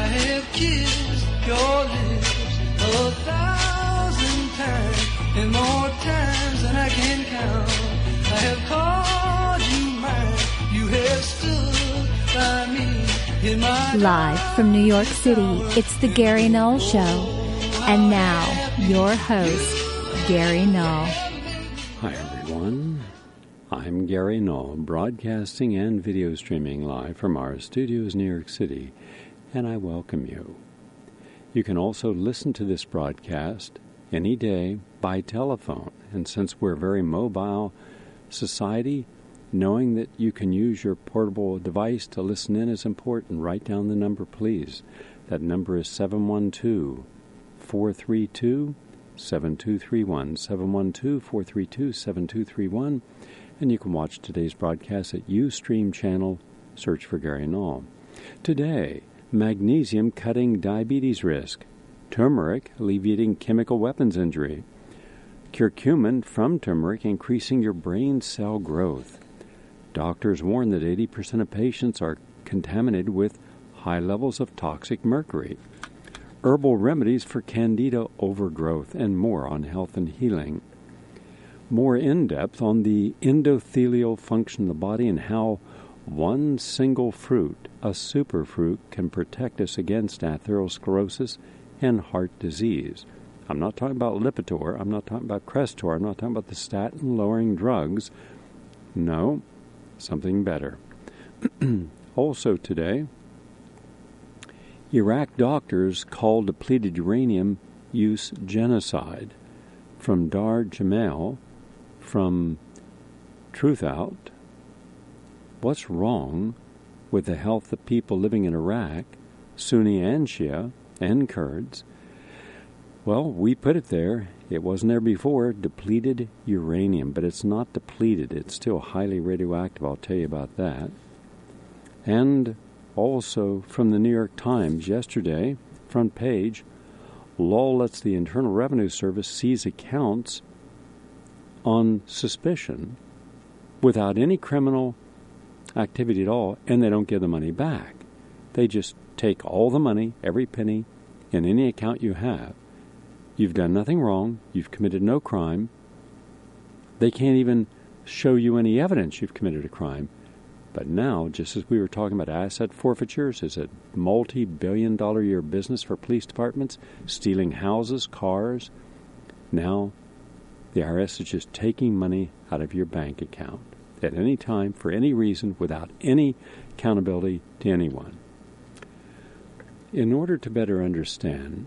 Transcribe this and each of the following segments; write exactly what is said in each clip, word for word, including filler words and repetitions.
I have kissed your lips a thousand times, and more times than I can count. I have called you mine, you have stood by me in my... Live from New York City, it's the Gary Null Show. And now, your host, Gary Null. Hi, everyone. I'm Gary Null, broadcasting and video streaming live from our studios in New York City, and I welcome you. You can also listen to this broadcast any day by telephone, and since we're a very mobile society, knowing that you can use your portable device to listen in is important. Write down the number, please. That number is seven one two, four three two, seven two three one, seven one two, four three two, seven two three one. And you can watch today's broadcast at Ustream channel. Search for Gary Null. Today, magnesium cutting diabetes risk. Turmeric alleviating chemical weapons injury. Curcumin from turmeric increasing your brain cell growth. Doctors warn that eighty percent of patients are contaminated with high levels of toxic mercury. Herbal remedies for candida overgrowth, and more on health and healing. More in-depth on the endothelial function of the body and how one single fruit, a superfruit, can protect us against atherosclerosis and heart disease. I'm not talking about Lipitor. I'm not talking about Crestor. I'm not talking about the statin-lowering drugs. No, something better. Also today, Iraq doctors call depleted uranium use genocide. From Dar Jamal, from Truth Out, what's wrong with the health of people living in Iraq, Sunni and Shia, and Kurds? Well, we put it there. It wasn't there before. Depleted uranium, but it's not depleted. It's still highly radioactive. I'll tell you about that. And also from the New York Times yesterday, front page, L O L lets the Internal Revenue Service seize accounts on suspicion without any criminal activity at all, and they don't give the money back. They just take all the money, every penny, in any account you have. You've done nothing wrong. You've committed no crime. They can't even show you any evidence you've committed a crime. But now, just as we were talking about asset forfeitures, is a multi-billion dollar a year business for police departments, stealing houses, cars. Now, the I R S is just taking money out of your bank account at any time, for any reason, without any accountability to anyone. In order to better understand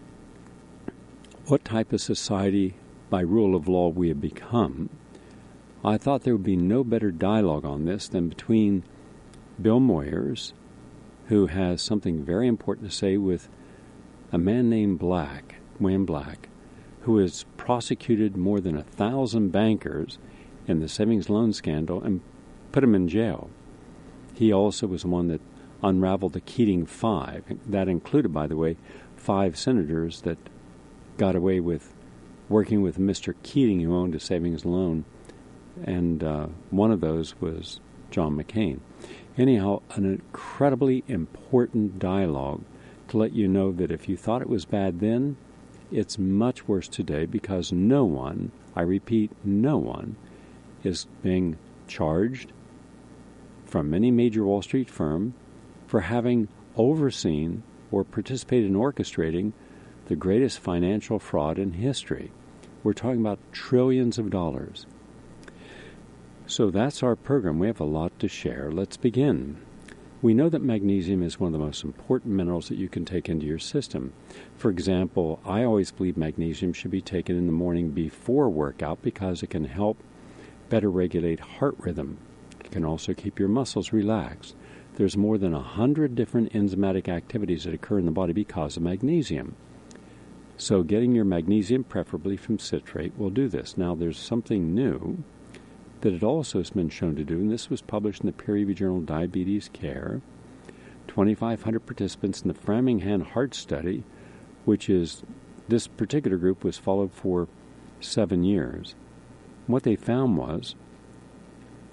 what type of society, by rule of law, we have become, I thought there would be no better dialogue on this than between Bill Moyers, who has something very important to say, with a man named Black, William Black, who has prosecuted more than a thousand bankers in the savings loan scandal and put them in jail. He also was the one that unraveled the Keating Five. That included, by the way, five senators that got away with working with Mister Keating, who owned a savings loan, and uh, one of those was John McCain. Anyhow, an incredibly important dialogue to let you know that if you thought it was bad then, it's much worse today, because no one, I repeat, no one, is being charged from any major Wall Street firm for having overseen or participated in orchestrating the greatest financial fraud in history. We're talking about trillions of dollars. So that's our program. We have a lot to share. Let's begin. We know that magnesium is one of the most important minerals that you can take into your system. For example, I always believe magnesium should be taken in the morning before workout because it can help better regulate heart rhythm. It can also keep your muscles relaxed. There's more than a hundred different enzymatic activities that occur in the body because of magnesium. So getting your magnesium, preferably from citrate, will do this. Now, there's something new that it also has been shown to do, and this was published in the peer-reviewed journal Diabetes Care. twenty-five hundred participants in the Framingham Heart Study, which is, this particular group was followed for seven years. What they found was,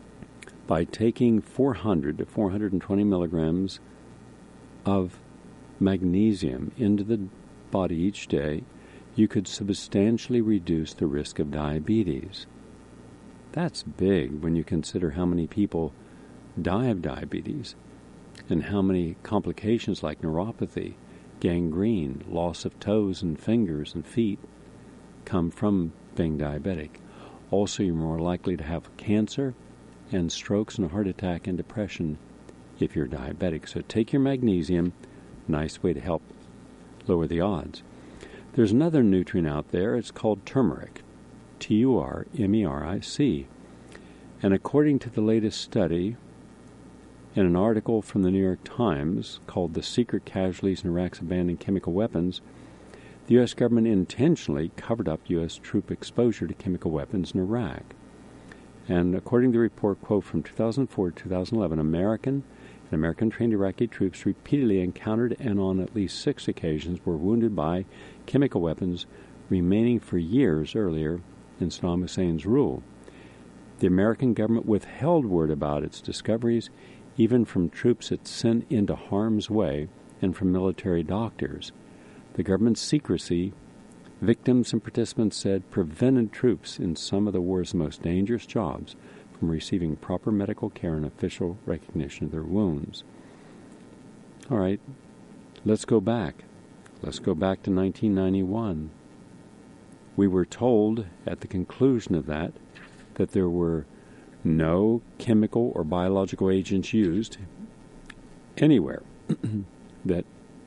by taking four hundred to four hundred twenty milligrams of magnesium into the body each day, you could substantially reduce the risk of diabetes. That's big when you consider how many people die of diabetes and how many complications like neuropathy, gangrene, loss of toes and fingers and feet come from being diabetic. Also, you're more likely to have cancer and strokes and a heart attack and depression if you're diabetic. So take your magnesium, nice way to help lower the odds. There's another nutrient out there. It's called turmeric, T U R M E R I C. And according to the latest study, in an article from the New York Times called The Secret Casualties in Iraq's Abandoned Chemical Weapons, the U S government intentionally covered up U S troop exposure to chemical weapons in Iraq. And according to the report, quote, from two thousand four to two thousand eleven, American and American-trained Iraqi troops repeatedly encountered and on at least six occasions were wounded by chemical weapons remaining for years earlier in Saddam Hussein's rule. The American government withheld word about its discoveries, even from troops it sent into harm's way and from military doctors. The government's secrecy, victims and participants said, prevented troops in some of the war's most dangerous jobs from receiving proper medical care and official recognition of their wounds. All right, let's go back. Let's go back to nineteen ninety-one. We were told at the conclusion of that that there were no chemical or biological agents used anywhere, that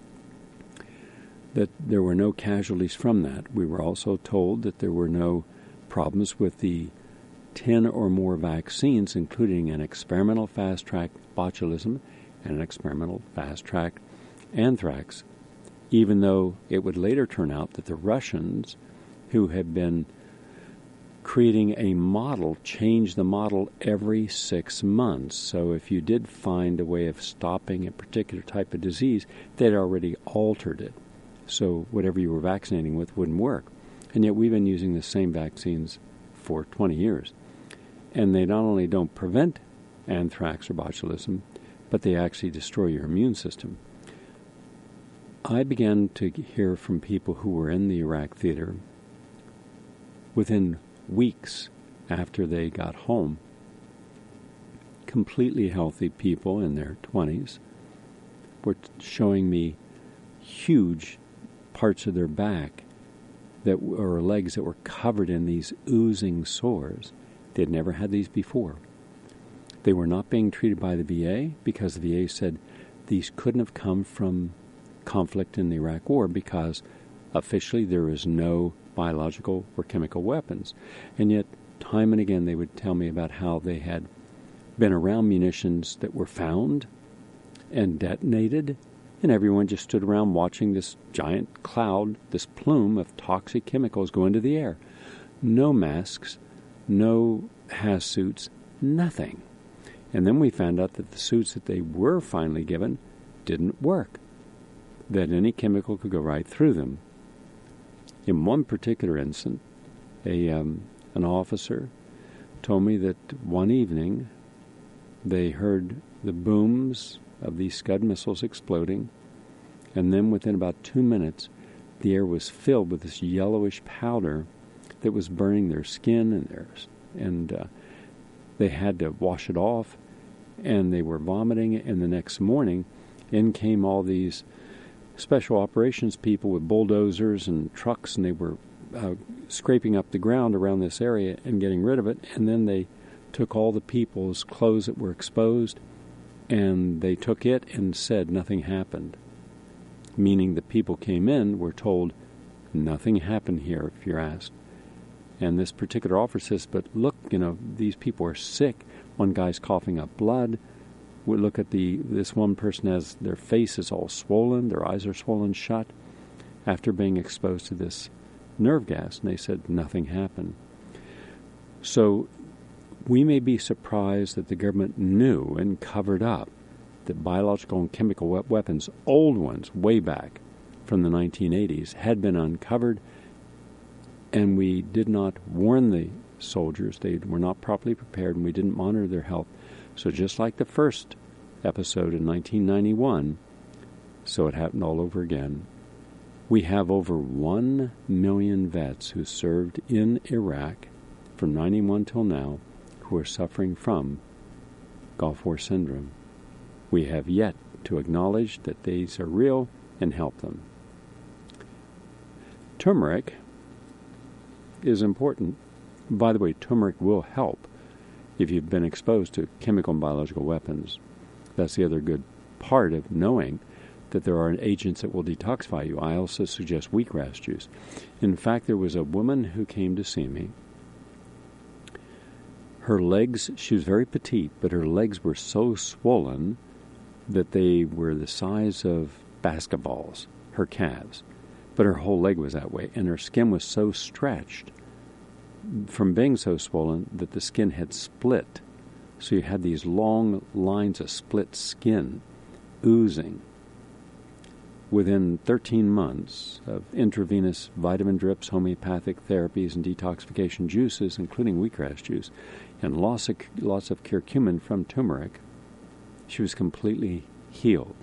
that there were no casualties from that. We were also told that there were no problems with the ten or more vaccines, including an experimental fast-track botulism and an experimental fast-track anthrax, even though it would later turn out that the Russians, who had been creating a model, changed the model every six months. So if you did find a way of stopping a particular type of disease, they'd already altered it. So whatever you were vaccinating with wouldn't work. And yet we've been using the same vaccines for twenty years. And they not only don't prevent anthrax or botulism, but they actually destroy your immune system. I began to hear from people who were in the Iraq theater within weeks after they got home, completely healthy people in their twenties were showing me huge parts of their back that or legs that were covered in these oozing sores. They'd never had these before. They were not being treated by the V A because the V A said these couldn't have come from conflict in the Iraq War because officially there is no biological or chemical weapons. And yet, time and again, they would tell me about how they had been around munitions that were found and detonated, and everyone just stood around watching this giant cloud, this plume of toxic chemicals go into the air. No masks, no HAZ suits, nothing. And then we found out that the suits that they were finally given didn't work, that any chemical could go right through them. In one particular instance, a um, an officer told me that one evening they heard the booms of these Scud missiles exploding, and then within about two minutes, the air was filled with this yellowish powder that was burning their skin and theirs, and uh, they had to wash it off, and they were vomiting. And the next morning, in came all these special operations people with bulldozers and trucks, and they were uh, scraping up the ground around this area and getting rid of it. And then they took all the people's clothes that were exposed, and they took it and said nothing happened, meaning the people came in were told nothing happened here if you're asked. And this particular officer says, but look, you know, these people are sick. One guy's coughing up blood. We look at the this one person has their face is all swollen, their eyes are swollen shut after being exposed to this nerve gas, and they said nothing happened. So we may be surprised that the government knew and covered up that biological and chemical we- weapons, old ones way back from the nineteen eighties, had been uncovered, and we did not warn the soldiers. They were not properly prepared, and we didn't monitor their health. So just like the first episode in nineteen ninety-one, so it happened all over again. We have over one million vets who served in Iraq from ninety-one till now who are suffering from Gulf War syndrome. We have yet to acknowledge that these are real and help them. Turmeric is important. By the way, turmeric will help if you've been exposed to chemical and biological weapons. That's the other good part of knowing that there are agents that will detoxify you. I also suggest wheatgrass juice. In fact, there was a woman who came to see me. Her legs, she was very petite, but her legs were so swollen that they were the size of basketballs, her calves. But her whole leg was that way, and her skin was so stretched from being so swollen that the skin had split. So you had these long lines of split skin oozing. Within thirteen months of intravenous vitamin drips, homeopathic therapies, and detoxification juices, including wheatgrass juice, and lots of, lots of curcumin from turmeric, she was completely healed.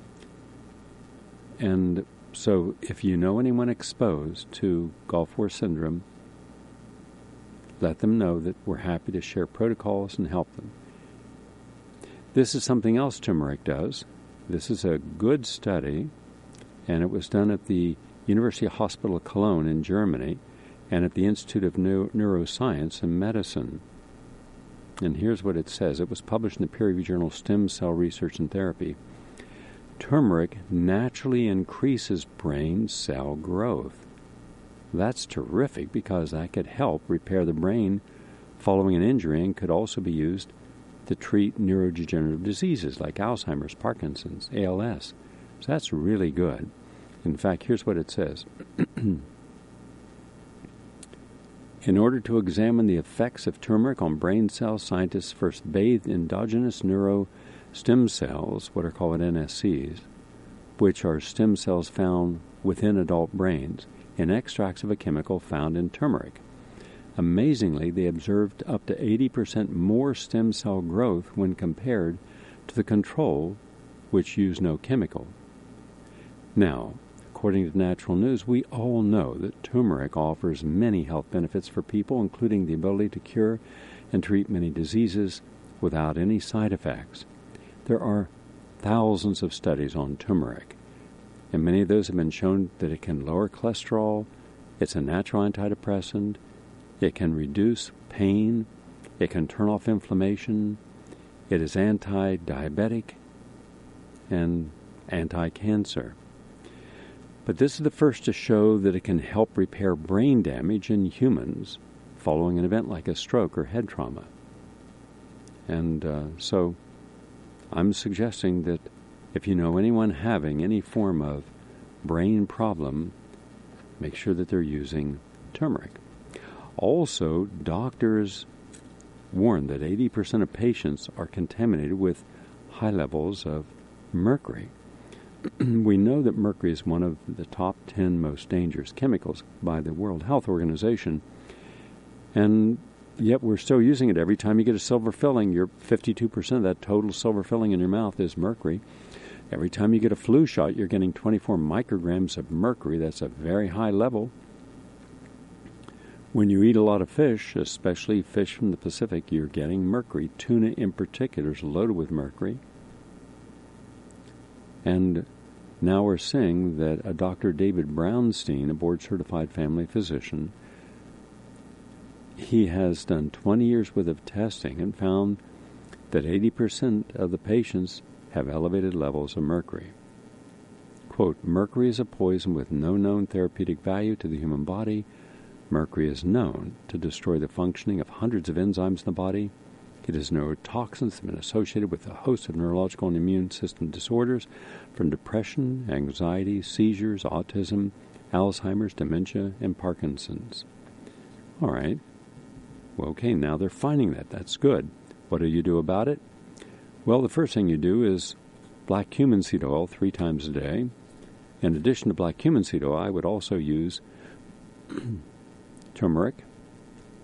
And so if you know anyone exposed to Gulf War syndrome, let them know that we're happy to share protocols and help them. This is something else turmeric does. This is a good study, and it was done at the University Hospital Cologne in Germany and at the Institute of Neu- Neuroscience and Medicine. And here's what it says. It was published in the peer-reviewed journal Stem Cell Research and Therapy. Turmeric naturally increases brain cell growth. That's terrific because that could help repair the brain following an injury and could also be used to treat neurodegenerative diseases like Alzheimer's, Parkinson's, A L S. So that's really good. In fact, here's what it says. In order to examine the effects of turmeric on brain cells, scientists first bathed endogenous neuro stem cells, what are called N S Cs, which are stem cells found within adult brains, in extracts of a chemical found in turmeric. Amazingly, they observed up to eighty percent more stem cell growth when compared to the control, which used no chemical. Now, according to Natural News, we all know that turmeric offers many health benefits for people, including the ability to cure and treat many diseases without any side effects. There are thousands of studies on turmeric, and many of those have been shown that it can lower cholesterol, it's a natural antidepressant, it can reduce pain, it can turn off inflammation, it is anti-diabetic, and anti-cancer. But this is the first to show that it can help repair brain damage in humans following an event like a stroke or head trauma. And uh, so I'm suggesting that if you know anyone having any form of brain problem, make sure that they're using turmeric. Also, doctors warn that eighty percent of patients are contaminated with high levels of mercury. We know that mercury is one of the top ten most dangerous chemicals by the World Health Organization, and yet we're still using it. Every time you get a silver filling, you're fifty-two percent of that total silver filling in your mouth is mercury. Every time you get a flu shot, you're getting twenty-four micrograms of mercury. That's a very high level. When you eat a lot of fish, especially fish from the Pacific, you're getting mercury. Tuna in particular is loaded with mercury. And now we're seeing that a Doctor David Brownstein, a board-certified family physician, he has done twenty years worth of testing and found that eighty percent of the patients have elevated levels of mercury. Quote, mercury is a poison with no known therapeutic value to the human body. Mercury is known to destroy the functioning of hundreds of enzymes in the body. It is neurotoxins that have been associated with a host of neurological and immune system disorders, from depression, anxiety, seizures, autism, Alzheimer's, dementia, and Parkinson's. All right. Well, okay, now they're finding that. That's good. What do you do about it? Well, the first thing you do is black cumin seed oil three times a day. In addition to black cumin seed oil, I would also use turmeric,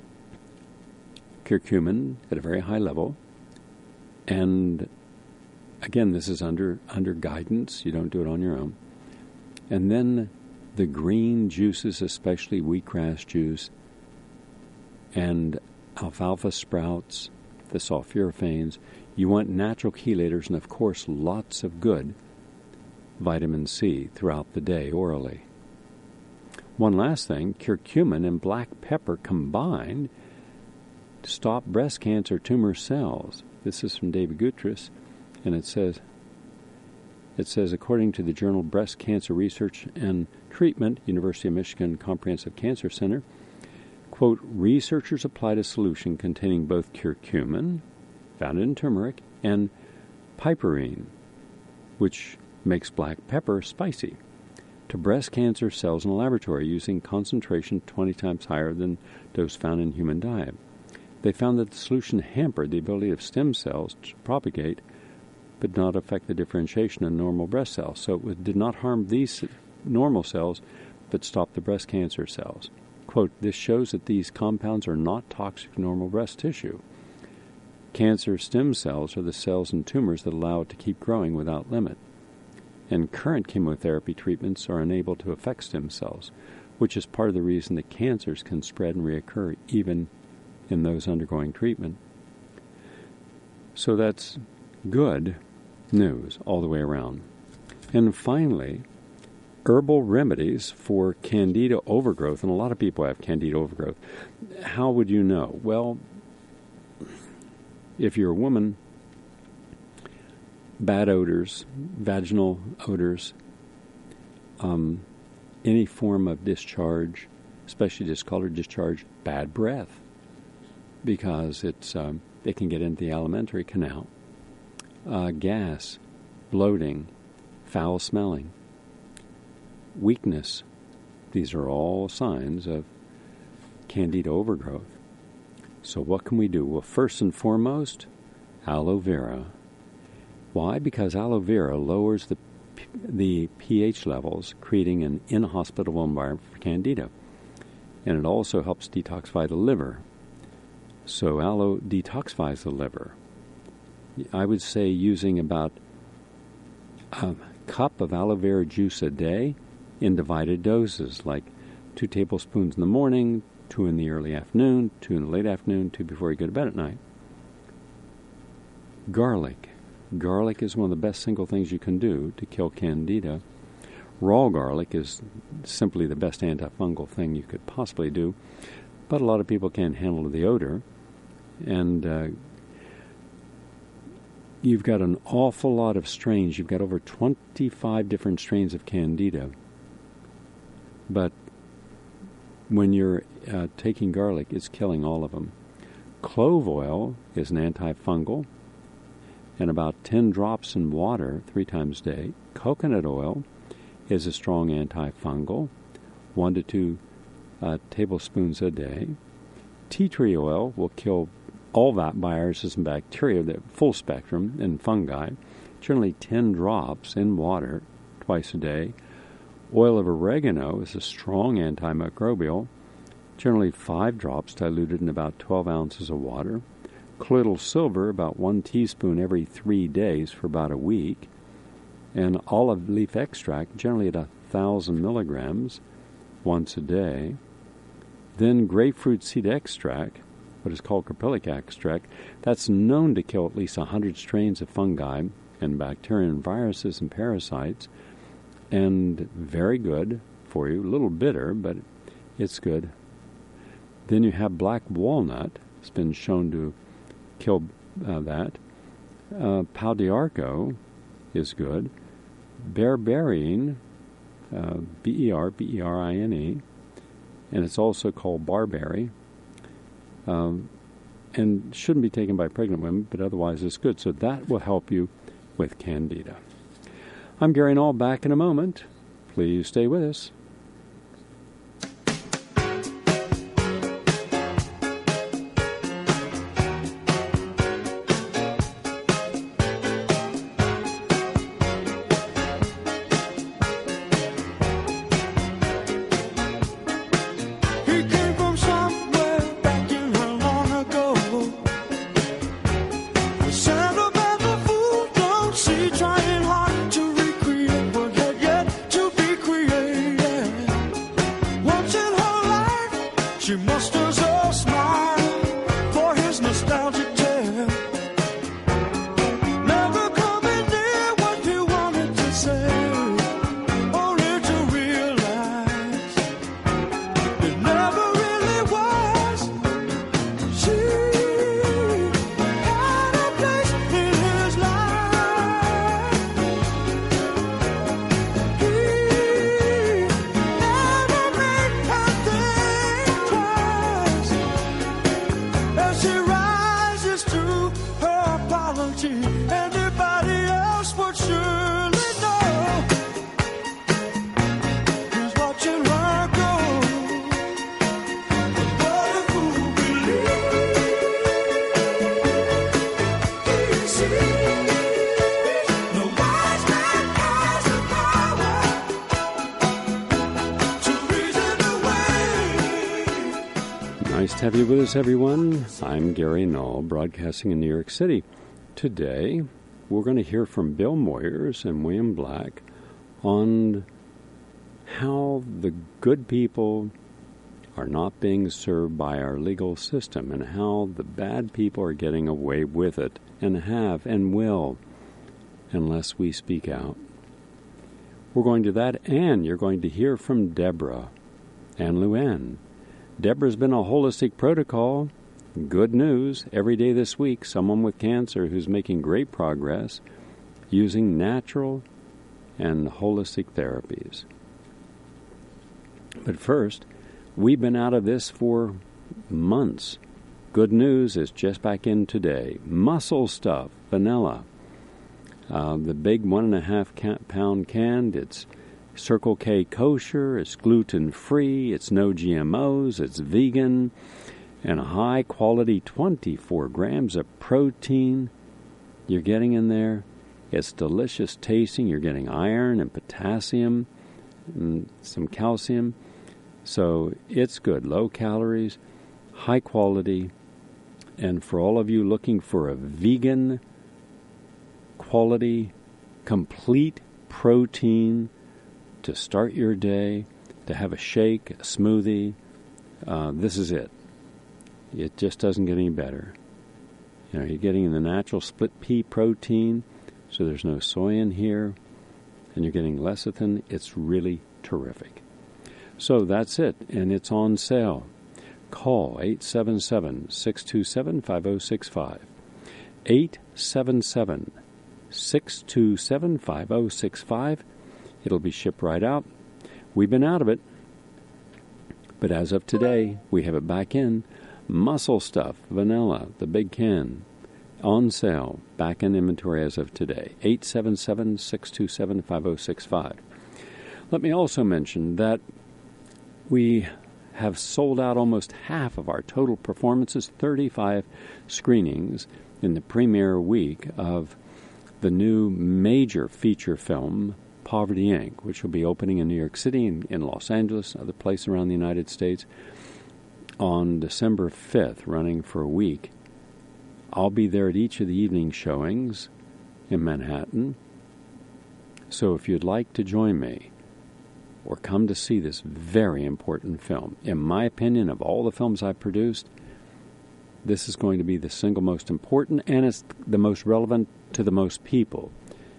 curcumin at a very high level, and again, this is under under guidance. You don't do it on your own. And then the green juices, especially wheatgrass juice and alfalfa sprouts, the sulforaphanes. You want natural chelators and, of course, lots of good vitamin C throughout the day orally. One last thing, curcumin and black pepper combined to stop breast cancer tumor cells. This is from David Gutierrez, and it says, it says, according to the journal Breast Cancer Research and Treatment, University of Michigan Comprehensive Cancer Center, quote, researchers applied a solution containing both curcumin, found in turmeric, and piperine, which makes black pepper spicy, to breast cancer cells in a laboratory using concentration twenty times higher than those found in human diet. They found that the solution hampered the ability of stem cells to propagate, but not affect the differentiation of normal breast cells. So it did not harm these normal cells, but stopped the breast cancer cells. Quote, this shows that these compounds are not toxic to normal breast tissue. Cancer stem cells are the cells in tumors that allow it to keep growing without limit. And current chemotherapy treatments are unable to affect stem cells, which is part of the reason that cancers can spread and reoccur even in those undergoing treatment. So that's good news all the way around. And finally, herbal remedies for candida overgrowth, and a lot of people have candida overgrowth. How would you know? Well, if you're a woman, bad odors, vaginal odors, um, any form of discharge, especially discolored discharge, bad breath, because it's um, it can get into the alimentary canal, uh, gas, bloating, foul smelling, weakness. These are all signs of candida overgrowth. So what can we do? Well, first and foremost, aloe vera. Why? Because aloe vera lowers the the pH levels, creating an inhospitable environment for candida. And it also helps detoxify the liver. So aloe detoxifies the liver. I would say using about a cup of aloe vera juice a day in divided doses, like two tablespoons in the morning, two in the early afternoon, two in the late afternoon, two before you go to bed at night. Garlic. Garlic is one of the best single things you can do to kill candida. Raw garlic is simply the best antifungal thing you could possibly do, but a lot of people can't handle the odor, and uh, you've got an awful lot of strains. You've got over twenty-five different strains of candida, but when you're uh, taking garlic, it's killing all of them. Clove oil is an antifungal, and about ten drops in water three times a day. Coconut oil is a strong antifungal, one to two uh, tablespoons a day. Tea tree oil will kill all that viruses and bacteria, the full spectrum, and fungi, generally ten drops in water twice a day. Oil of oregano is a strong antimicrobial, generally five drops diluted in about twelve ounces of water. Colloidal silver, about one teaspoon every three days for about a week. And olive leaf extract, generally at a thousand milligrams once a day. Then grapefruit seed extract, what is called caprylic extract, that's known to kill at least one hundred strains of fungi and bacteria and viruses and parasites, and very good for you. A little bitter, but it's good. Then you have black walnut. It's been shown to kill uh, that. Uh, pau d'arco is good. Berberine, uh, B E R, B E R I N E, and it's also called barberry, um, and shouldn't be taken by pregnant women, but otherwise it's good. So that will help you with candida. I'm Gary Null, back in a moment. Please stay with us. Sound about the fool don't see Nice to have you with us, everyone. I'm Gary Null, broadcasting in New York City. Today, we're going to hear from Bill Moyers and William Black on how the good people are not being served by our legal system and how the bad people are getting away with it and have and will unless we speak out. We're going to that, and you're going to hear from Deborah and Luann. Deborah's been a holistic protocol. Good news. Every day this week, someone with cancer who's making great progress using natural and holistic therapies. But first, we've been out of this for months. Good news is just back in today. Muscle Stuff, vanilla. Uh, the big one and a half pound can, it's Circle K kosher, it's gluten-free, it's no G M Os, it's vegan, and a high-quality twenty-four grams of protein you're getting in there. It's delicious tasting. You're getting iron and potassium and some calcium. So it's good. Low calories, high quality. And for all of you looking for a vegan quality, complete protein to start your day, to have a shake, a smoothie, uh, this is it. It just doesn't get any better. You know, you're getting the natural split pea protein, so there's no soy in here, and you're getting lecithin. It's really terrific. So that's it, and it's on sale. Call eight seven seven, six two seven, five oh six five. eight seven seven, six two seven, five oh six five. It'll be shipped right out. We've been out of it, but as of today, we have it back in. Muscle Stuff, vanilla, the big can, on sale, back in inventory as of today. eight seven seven, six two seven, five oh six five. Let me also mention that we have sold out almost half of our total performances, thirty-five screenings in the premiere week of the new major feature film, Poverty, Incorporated, which will be opening in New York City and in Los Angeles, other places around the United States, on December fifth, running for a week. I'll be there at each of the evening showings in Manhattan. So if you'd like to join me or come to see this very important film, in my opinion, of all the films I've produced, this is going to be the single most important, and it's the most relevant to the most people.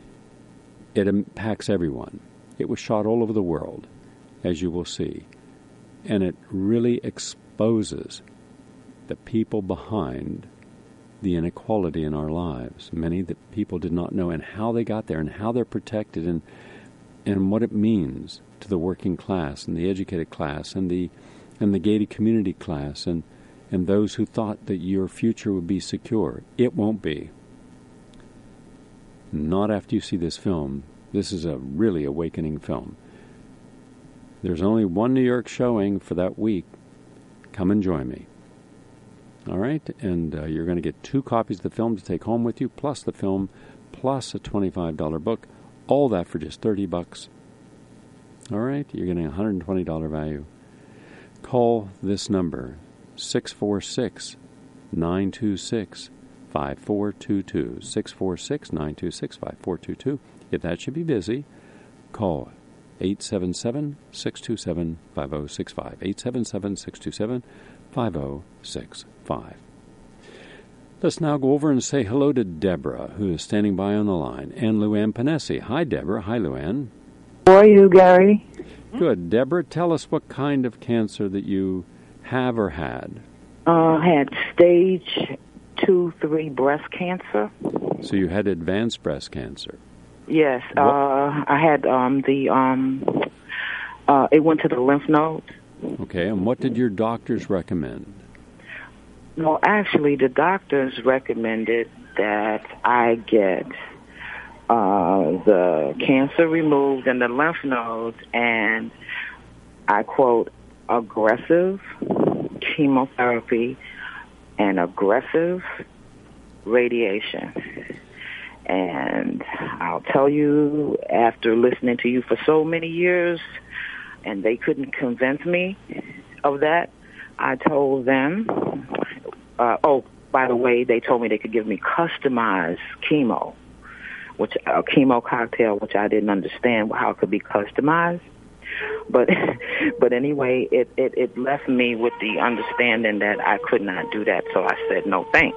It impacts everyone. It was shot all over the world, as you will see, and it really exposes the people behind the inequality in our lives. Many that people did not know, and how they got there, and how they're protected, and and what it means to the working class, and the educated class, and the and the gated community class, and and those who thought that your future would be secure. It won't be. Not after you see this film. This is a really awakening film. There's only one New York showing for that week. Come and join me. All right? And uh, you're going to get two copies of the film to take home with you, plus the film, plus a twenty-five dollars book. All that for just thirty bucks. All right? You're getting a one hundred twenty dollars value. Call this number, six four six, nine two six, five four two two. six four six, nine two six, five four two two. If that should be busy, call eight seven seven, six two seven, five oh six five. eight seven seven, six two seven, five oh six five. Let's now go over and say hello to Deborah, who is standing by on the line, and Luann Panesi. Hi, Deborah. Hi, Luann. How are you, Gary? Good. Deborah, tell us what kind of cancer that you have or had. Uh, I had stage two, three breast cancer. So you had advanced breast cancer. Yes. Uh, I had um, the, um, uh, it went to the lymph nodes. Okay, and what did your doctors recommend? No, actually, the doctors recommended that I get uh, the cancer removed in the lymph nodes and, I quote, aggressive chemotherapy and aggressive radiation. And I'll tell you, after listening to you for so many years, and they couldn't convince me of that, I told them, uh, oh, by the way, they told me they could give me customized chemo, which a chemo cocktail, which I didn't understand how it could be customized. But but anyway, it, it, it left me with the understanding that I could not do that, so I said no thanks.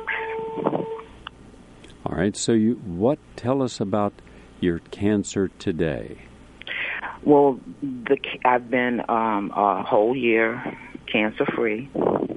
All right, so you what? Tell us about your cancer today. Well, the, I've been um, a whole year cancer-free.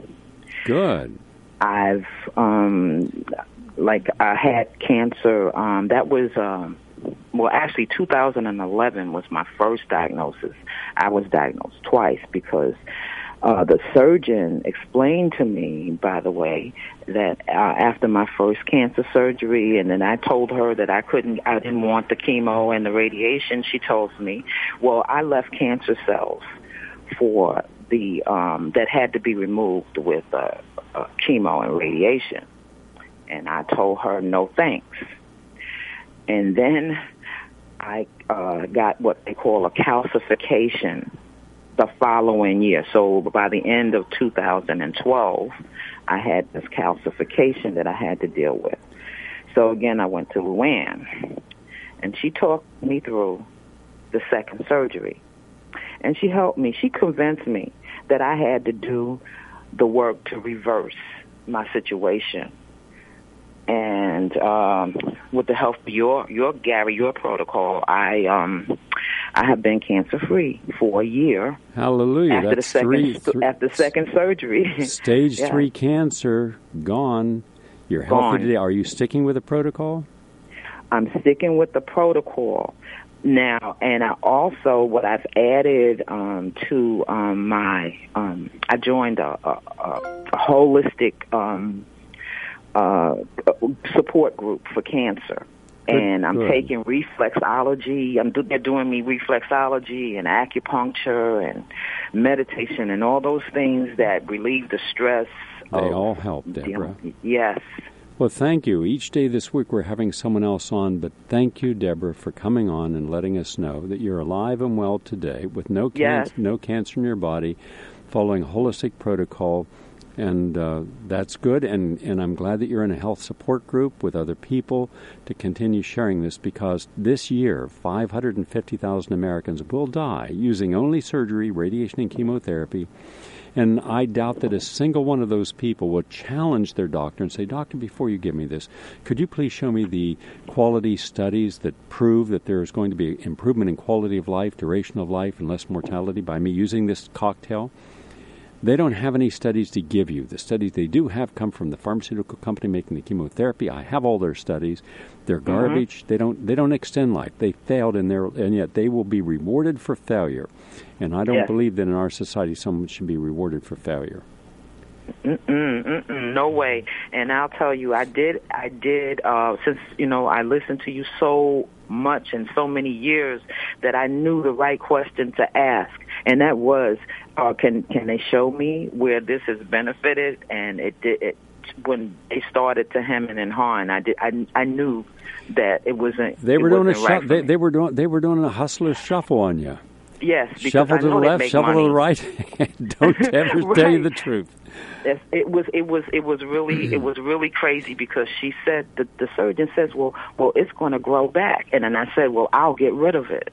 Good. I've, um, like, I had cancer. Um, that was, um, well, actually, two thousand eleven was my first diagnosis. I was diagnosed twice because uh, the surgeon explained to me, by the way, that uh, after my first cancer surgery, and then I told her that I couldn't, I didn't want the chemo and the radiation. She told me, well, I left cancer cells for the um, that had to be removed with uh, uh, chemo and radiation, and I told her no thanks. And then I uh, got what they call a calcification the following year. So by the end of two thousand twelve, I had this calcification that I had to deal with. So again, I went to Luann, and she talked me through the second surgery. And she helped me. She convinced me that I had to do the work to reverse my situation. And um, with the help of your, your Gary, your protocol, I um, I have been cancer free for a year. Hallelujah! After That's the second, three, th- after second surgery. Stage yeah. three cancer gone. You're healthy Gone. today. Are you sticking with the protocol? I'm sticking with the protocol now, and I also what I've added um, to um, my um, I joined a, a, a holistic um, uh, support group for cancer. Good, and I'm good. taking reflexology. I'm do, they're doing me reflexology and acupuncture and meditation and all those things that relieve the stress. They of all help, Deborah. dealing- Yes. Well, thank you. Each day this week we're having someone else on, but thank you, Deborah, for coming on and letting us know that you're alive and well today with no can- Yes. no cancer in your body, following a holistic protocol, and uh, that's good. And, and I'm glad that you're in a health support group with other people to continue sharing this, because this year five hundred fifty thousand Americans will die using only surgery, radiation, and chemotherapy. And I doubt that a single one of those people will challenge their doctor and say, "Doctor, before you give me this, could you please show me the quality studies that prove that there is going to be improvement in quality of life, duration of life, and less mortality by me using this cocktail?" They don't have any studies to give you. The studies they do have come from the pharmaceutical company making the chemotherapy. I have all their studies. They're garbage. Mm-hmm. They don't they don't extend life. They failed, in their, and yet they will be rewarded for failure. And I don't Yes. believe that in our society someone should be rewarded for failure. Mm-mm, mm-mm, no way. And I'll tell you, I did, I did, uh, since, you know, I listened to you so much and so many years that I knew the right question to ask. And that was, uh, can, can they show me where this has benefited? And it did, it, when they started to hem and haw, and I did, I, I knew that it wasn't, They were it doing a wasn't right shu- for they, me. they were doing they were doing a hustler's shuffle on you. Yes, because Shuffle I to the know they left, make shuffle money. to the right. Don't ever Right. tell you the truth. Yes, it was it was it was really it was really crazy, because she said the the surgeon says, well well it's going to grow back, and then I said, well, I'll get rid of it.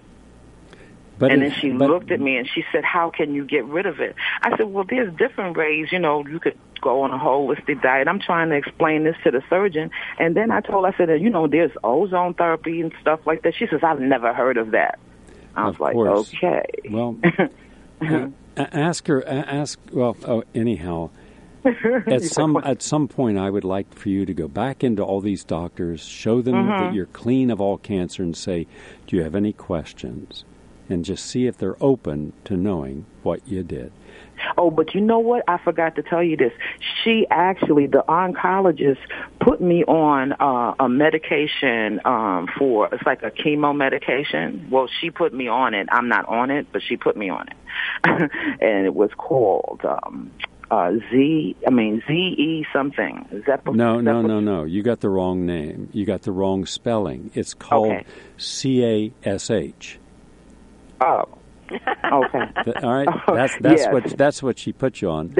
But and it- then she but- looked at me and she said, how can you get rid of it? I said, well, there's different ways. You know, you could go on a holistic diet. I'm trying to explain this to the surgeon. And then I told her, I said, you know, there's ozone therapy and stuff like that. She says, I've never heard of that. I was Of like, course. okay. Well, a- a- ask her. a- Ask. Well, oh, anyhow, at some at some point, I would like for you to go back into all these doctors, show them Mm-hmm. that you're clean of all cancer, and say, "Do you have any questions?" And just see if they're open to knowing what you did. Oh, but you know what? I forgot to tell you this. She actually, the oncologist, put me on uh, a medication um, for, it's like a chemo medication. Well, she put me on it. I'm not on it, but she put me on it. And it was called um, uh, Z, I mean, Z E something. Is that No, is that no, what- no, no. You got the wrong name. You got the wrong spelling. It's called Okay. C A S H. Oh, okay. Th- All right, that's that's Yes. what that's what she put you on. That's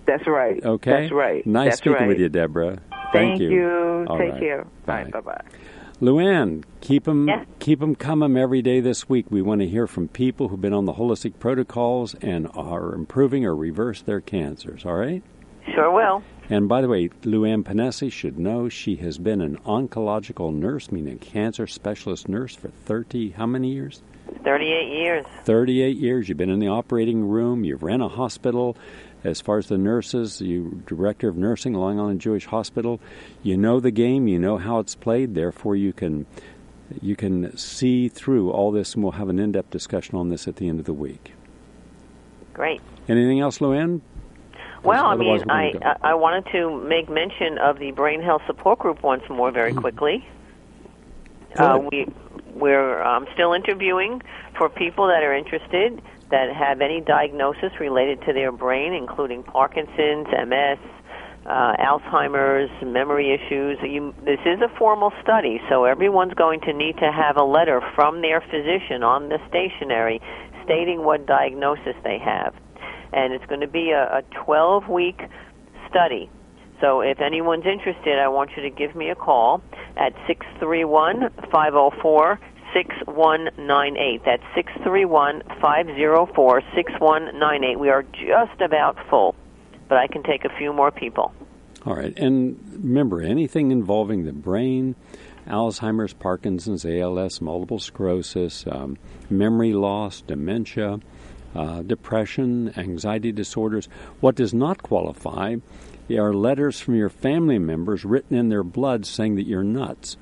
That's right. Okay? That's right. Nice That's speaking right. with you, Deborah. Thank, Thank you. you. All Take right. care. Bye. Bye. Bye-bye. Luann, keep them, Yes. keep them coming every day this week. We want to hear from people who've been on the holistic protocols and are improving or reverse their cancers, all right? Sure will. And by the way, Luann Panesi should know she has been an oncological nurse, meaning a cancer specialist nurse for thirty, how many years? thirty-eight years. thirty-eight years. You've been in the operating room. You've ran a hospital. As far as the nurses, you director of nursing, Long Island Jewish Hospital. You know the game. You know how it's played. Therefore, you can you can see through all this, and we'll have an in-depth discussion on this at the end of the week. Great. Anything else, Luann? Well, I Otherwise, mean, we're I, gonna go. I I wanted to make mention of the Brain Health Support Group once more very quickly. Uh, Good. we, we're um, still interviewing for people that are interested, that have any diagnosis related to their brain, including Parkinson's, M S, uh, Alzheimer's, memory issues. You, this is a formal study, so everyone's going to need to have a letter from their physician on the stationery stating what diagnosis they have. And it's going to be a twelve-week study. So if anyone's interested, I want you to give me a call at six three one, five oh four, six one nine eight. That's six three one, five oh four, six one nine eight. We are just about full, but I can take a few more people. All right. And remember, anything involving the brain, Alzheimer's, Parkinson's, A L S, multiple sclerosis, um, memory loss, dementia, uh, depression, anxiety disorders. What does not qualify are letters from your family members written in their blood saying that you're nuts.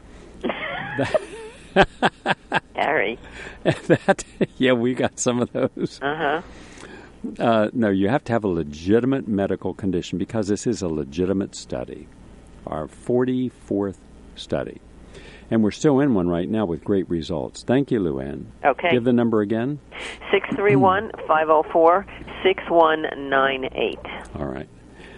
Harry. that, yeah, we got some of those. Uh-huh. Uh, no, you have to have a legitimate medical condition because this is a legitimate study, our forty-fourth study. And we're still in one right now with great results. Thank you, Luann. Okay. Give the number again. six three one, five oh four, six one nine eight. All right.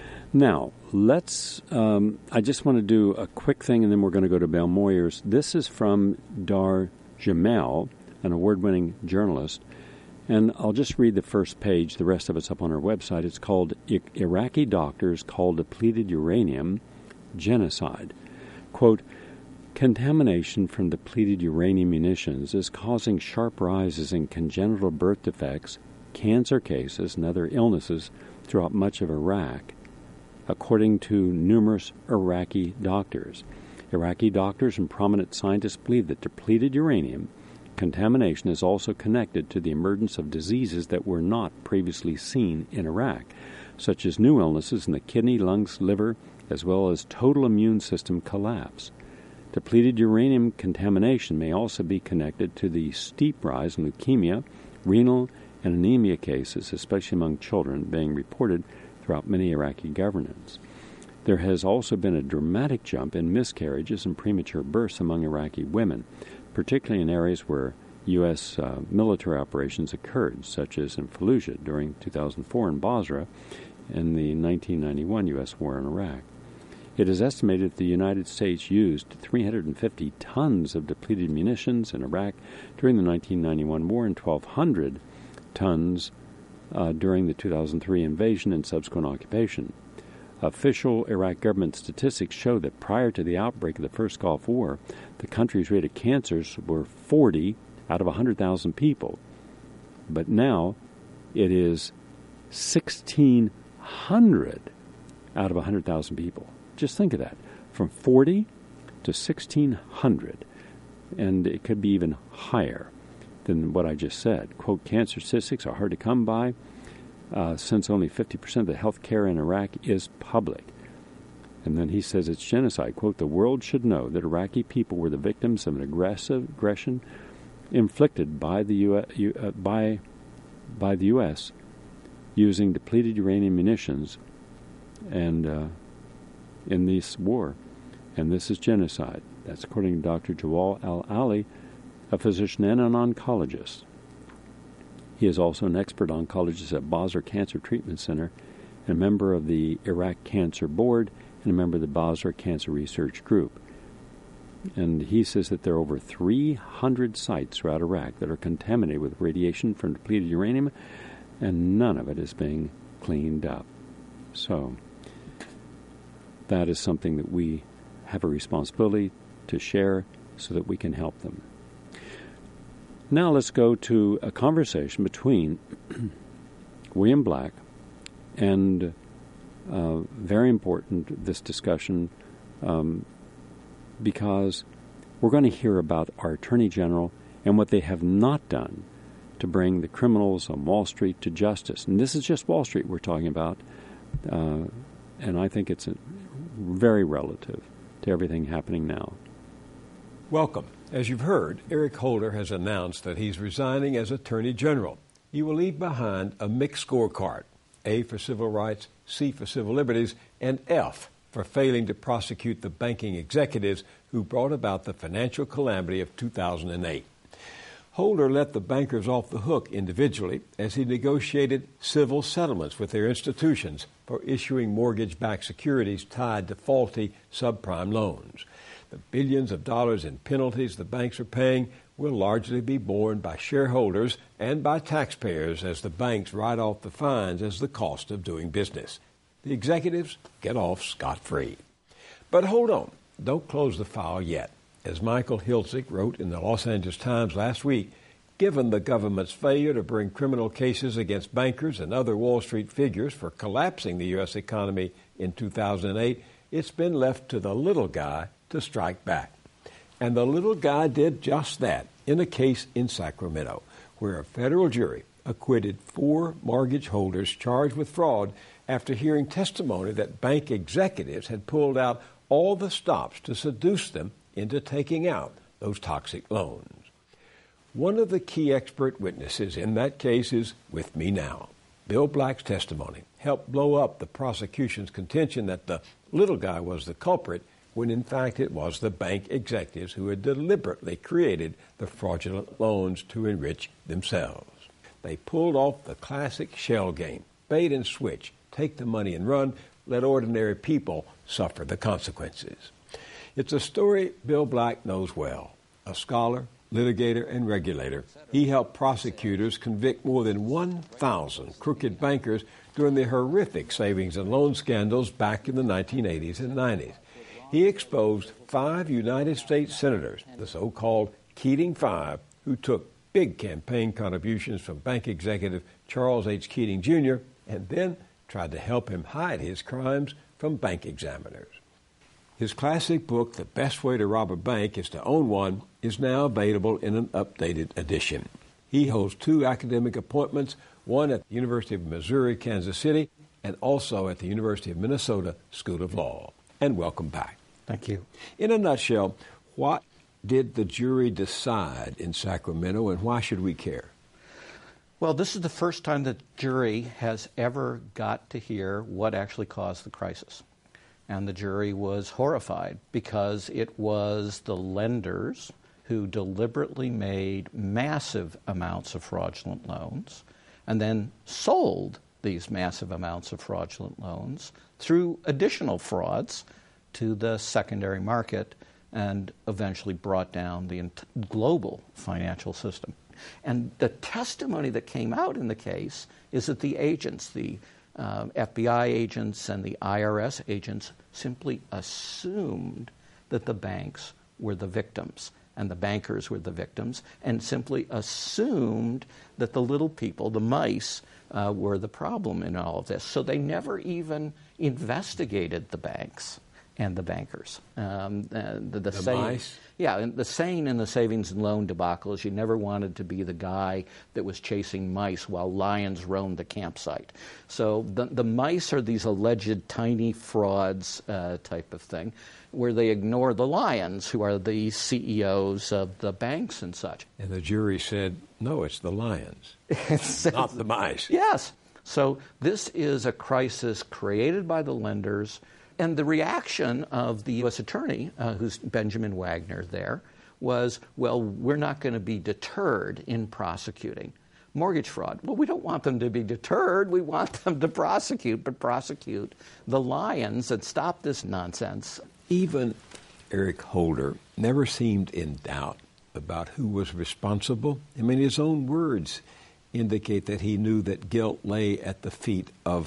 Now, let's, um, I just want to do a quick thing, and then we're going to go to Bill Moyers. This is from Dar Jamel, an award-winning journalist. And I'll just read the first page. The rest of it's up on our website. It's called Iraqi Doctors Call Depleted Uranium Genocide. Quote, contamination from depleted uranium munitions is causing sharp rises in congenital birth defects, cancer cases, and other illnesses throughout much of Iraq, according to numerous Iraqi doctors. Iraqi doctors and prominent scientists believe that depleted uranium contamination is also connected to the emergence of diseases that were not previously seen in Iraq, such as new illnesses in the kidney, lungs, liver, as well as total immune system collapse. Depleted uranium contamination may also be connected to the steep rise in leukemia, renal, and anemia cases, especially among children, being reported throughout many Iraqi governments. There has also been a dramatic jump in miscarriages and premature births among Iraqi women, particularly in areas where U S uh, military operations occurred, such as in Fallujah during two thousand four and Basra in the nineteen ninety-one U S war in Iraq. It is estimated that the United States used three hundred fifty tons of depleted munitions in Iraq during the nineteen ninety-one war and twelve hundred tons uh, during the two thousand three invasion and subsequent occupation. Official Iraq government statistics show that prior to the outbreak of the first Gulf War, the country's rate of cancers were forty out of one hundred thousand people. But now it is sixteen hundred out of one hundred thousand people. Just think of that. From forty to sixteen hundred. And it could be even higher than what I just said. Quote, cancer statistics are hard to come by uh, since only fifty percent of the health care in Iraq is public. And then he says it's genocide. Quote, the world should know that Iraqi people were the victims of an aggressive aggression inflicted by the U S, uh, by, by the U S using depleted uranium munitions and uh, in this war. And this is genocide. That's according to Doctor Jawal al-Ali, a physician and an oncologist. He is also an expert oncologist at Basra Cancer Treatment Center and a member of the Iraq Cancer Board and a member of the Basra Cancer Research Group. And he says that there are over three hundred sites throughout Iraq that are contaminated with radiation from depleted uranium, and none of it is being cleaned up. So that is something that we have a responsibility to share so that we can help them. Now let's go to a conversation between William Black and uh, very important, this discussion, um, because we're going to hear about our Attorney General and what they have not done to bring the criminals on Wall Street to justice. And this is just Wall Street we're talking about, uh, and I think it's a, very relative to everything happening now. Welcome. As you've heard, Eric Holder has announced that he's resigning as Attorney General. He will leave behind a mixed scorecard, A for civil rights, C for civil liberties, and F for failing to prosecute the banking executives who brought about the financial calamity of two thousand eight. Holder let the bankers off the hook individually as he negotiated civil settlements with their institutions for issuing mortgage-backed securities tied to faulty subprime loans. The billions of dollars in penalties the banks are paying will largely be borne by shareholders and by taxpayers as the banks write off the fines as the cost of doing business. The executives get off scot-free. But hold on, don't close the file yet. As Michael Hiltzik wrote in the Los Angeles Times last week, given the government's failure to bring criminal cases against bankers and other Wall Street figures for collapsing the U S economy in two thousand eight, it's been left to the little guy to strike back. And the little guy did just that in a case in Sacramento, where a federal jury acquitted four mortgage holders charged with fraud after hearing testimony that bank executives had pulled out all the stops to seduce them into taking out those toxic loans. One of the key expert witnesses in that case is with me now. Bill Black's testimony helped blow up the prosecution's contention that the little guy was the culprit, when in fact it was the bank executives who had deliberately created the fraudulent loans to enrich themselves. They pulled off the classic shell game, bait and switch, take the money and run, let ordinary people suffer the consequences. It's a story Bill Black knows well. A scholar, litigator, and regulator, he helped prosecutors convict more than one thousand crooked bankers during the horrific savings and loan scandals back in the nineteen eighties and nineties. He exposed five United States senators, the so-called Keating Five, who took big campaign contributions from bank executive Charles H. Keating Junior and then tried to help him hide his crimes from bank examiners. His classic book, The Best Way to Rob a Bank is to Own One, is now available in an updated edition. He holds two academic appointments, one at the University of Missouri, Kansas City, and also at the University of Minnesota School of Law. And welcome back. Thank you. In a nutshell, what did the jury decide in Sacramento, and why should we care? Well, this is the first time the jury has ever got to hear what actually caused the crisis. And the jury was horrified because it was the lenders who deliberately made massive amounts of fraudulent loans and then sold these massive amounts of fraudulent loans through additional frauds to the secondary market and eventually brought down the global financial system. And the testimony that came out in the case is that the agents, the uh, F B I agents and the I R S agents, simply assumed that the banks were the victims and the bankers were the victims, and simply assumed that the little people, the mice, uh, were the problem in all of this. So they never even investigated the banks and the bankers. Um, uh, the the, the saying, mice? Yeah, and the saying in the savings and loan debacle is you never wanted to be the guy that was chasing mice while lions roamed the campsite. So the, the mice are these alleged tiny frauds uh, type of thing, where they ignore the lions, who are the C E Os of the banks and such. And the jury said, no, it's the lions, not the mice. Yes. So this is a crisis created by the lenders. And the reaction of the U S attorney, uh, who's Benjamin Wagner there, was, well, we're not going to be deterred in prosecuting mortgage fraud. Well, we don't want them to be deterred. We want them to prosecute, but prosecute the lions and stop this nonsense. Even Eric Holder never seemed in doubt about who was responsible. I mean, his own words indicate that he knew that guilt lay at the feet of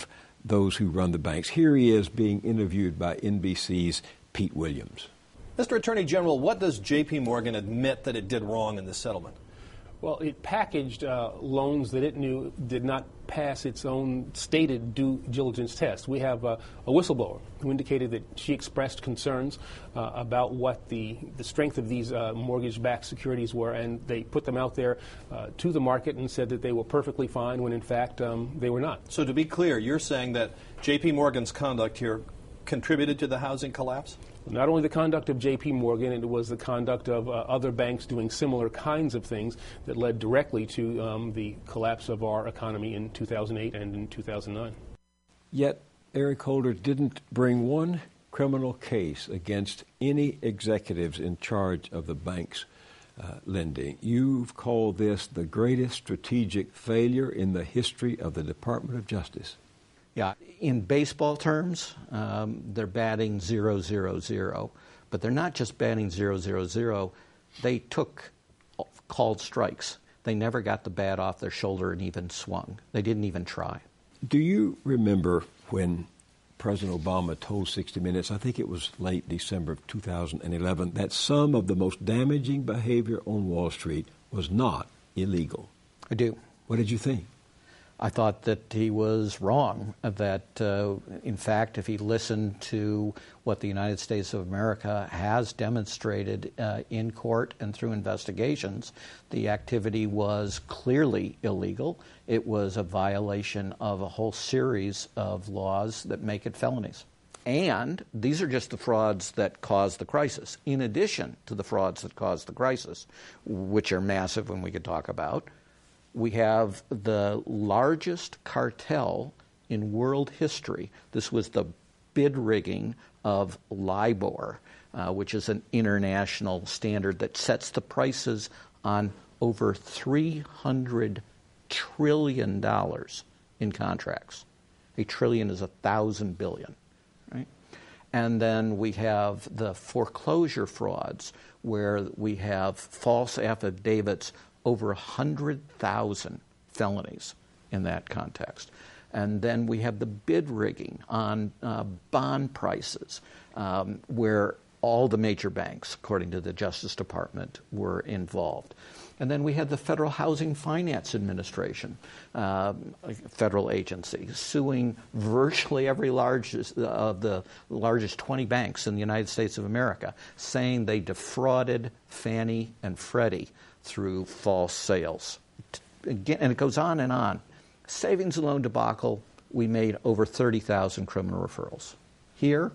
those who run the banks. Here he is being interviewed by N B C's Pete Williams. Mister Attorney General, what does J P. Morgan admit that it did wrong in this settlement? Well, it packaged uh, loans that it knew did not pass its own stated due diligence test. We have uh, a whistleblower who indicated that she expressed concerns uh, about what the, the strength of these uh, mortgage-backed securities were, and they put them out there uh, to the market and said that they were perfectly fine when, in fact, um, they were not. So to be clear, you're saying that J P. Morgan's conduct here contributed to the housing collapse? Not only the conduct of J P. Morgan, it was the conduct of uh, other banks doing similar kinds of things that led directly to um, the collapse of our economy in two thousand eight and in two thousand nine. Yet Eric Holder didn't bring one criminal case against any executives in charge of the bank's uh, lending. You've called this the greatest strategic failure in the history of the Department of Justice. Yeah, in baseball terms, um, they're batting zero, zero, zero. But they're not just batting zero, zero, zero. They took called strikes. They never got the bat off their shoulder and even swung. They didn't even try. Do you remember when President Obama told sixty minutes, I think it was late December of two thousand eleven, that some of the most damaging behavior on Wall Street was not illegal? I do. What did you think? I thought that he was wrong, that, uh, in fact, if he listened to what the United States of America has demonstrated uh, in court and through investigations, the activity was clearly illegal. It was a violation of a whole series of laws that make it felonies. And these are just the frauds that caused the crisis. In addition to the frauds that caused the crisis, which are massive and we could talk about, we have the largest cartel in world history. This was the bid rigging of LIBOR, uh, which is an international standard that sets the prices on over three hundred trillion dollars in contracts. A trillion is a thousand billion, right? And then we have the foreclosure frauds, where we have false affidavits, over one hundred thousand felonies in that context. And then we have the bid rigging on uh, bond prices, um, where all the major banks, according to the Justice Department, were involved. And then we had the Federal Housing Finance Administration, uh, federal agency, suing virtually every largest of uh, the largest twenty banks in the United States of America, saying they defrauded Fannie and Freddie through false sales. Again, and it goes on and on. Savings and loan debacle, we made over thirty thousand criminal referrals. Here,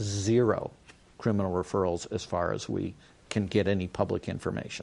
zero criminal referrals as far as we can get any public information.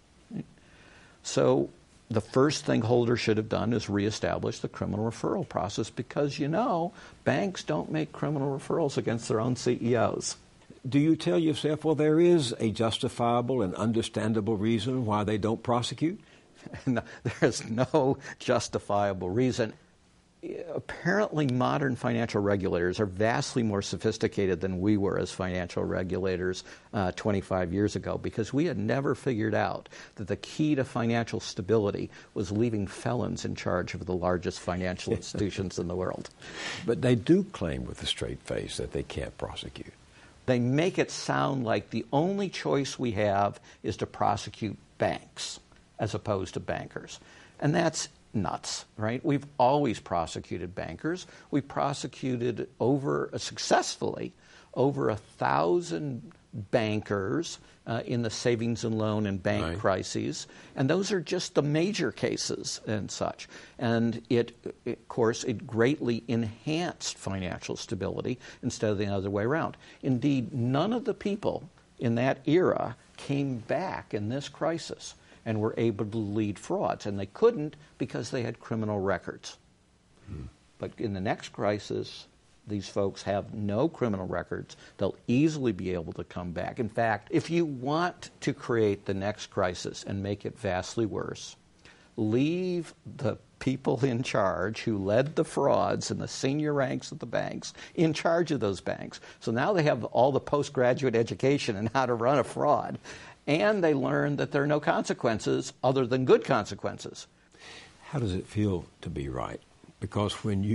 So the first thing Holder should have done is reestablish the criminal referral process, because, you know, banks don't make criminal referrals against their own C E Os. Do you tell yourself, well, there is a justifiable and understandable reason why they don't prosecute? No, there's no justifiable reason. Apparently, modern financial regulators are vastly more sophisticated than we were as financial regulators uh, twenty-five years ago, because we had never figured out that the key to financial stability was leaving felons in charge of the largest financial institutions in the world. But they do claim with a straight face that they can't prosecute. They make it sound like the only choice we have is to prosecute banks as opposed to bankers. And that's nuts, right? We've always prosecuted bankers. We prosecuted over, uh, successfully, over a thousand bankers uh, in the savings and loan and bank right. crises. And those are just the major cases and such. And it, it, of course, it greatly enhanced financial stability instead of the other way around. Indeed, none of the people in that era came back in this crisis and were able to lead frauds. And they couldn't because they had criminal records. Hmm. But in the next crisis, these folks have no criminal records. They'll easily be able to come back. In fact, if you want to create the next crisis and make it vastly worse, leave the people in charge who led the frauds in the senior ranks of the banks in charge of those banks. So now they have all the postgraduate education in how to run a fraud. And they learn that there are no consequences other than good consequences. How does it feel to be right? Because when you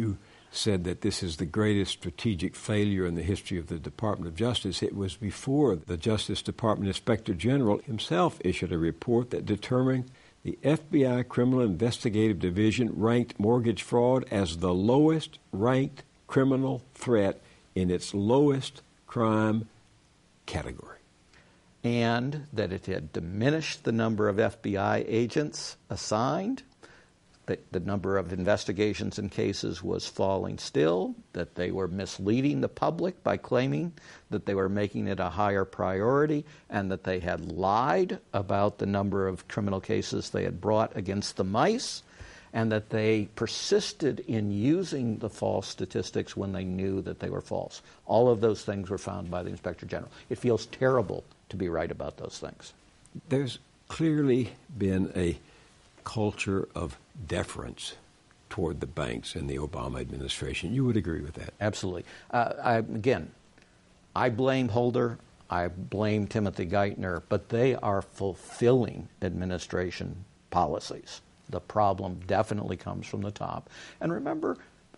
said that this is the greatest strategic failure in the history of the Department of Justice. It was before the Justice Department Inspector General himself issued a report that determined the F B I Criminal Investigative Division ranked mortgage fraud as the lowest ranked criminal threat in its lowest crime category. And that it had diminished the number of F B I agents assigned, that the number of investigations and cases was falling still, that they were misleading the public by claiming that they were making it a higher priority, and that they had lied about the number of criminal cases they had brought against the mice, and that they persisted in using the false statistics when they knew that they were false. All of those things were found by the Inspector General. It feels terrible to be right about those things. There's clearly been a culture of deference toward the banks in the Obama administration. You would agree with that? Absolutely. Uh, I, again, I blame Holder, I blame Timothy Geithner, but they are fulfilling administration policies. The problem definitely comes from the top. And remember,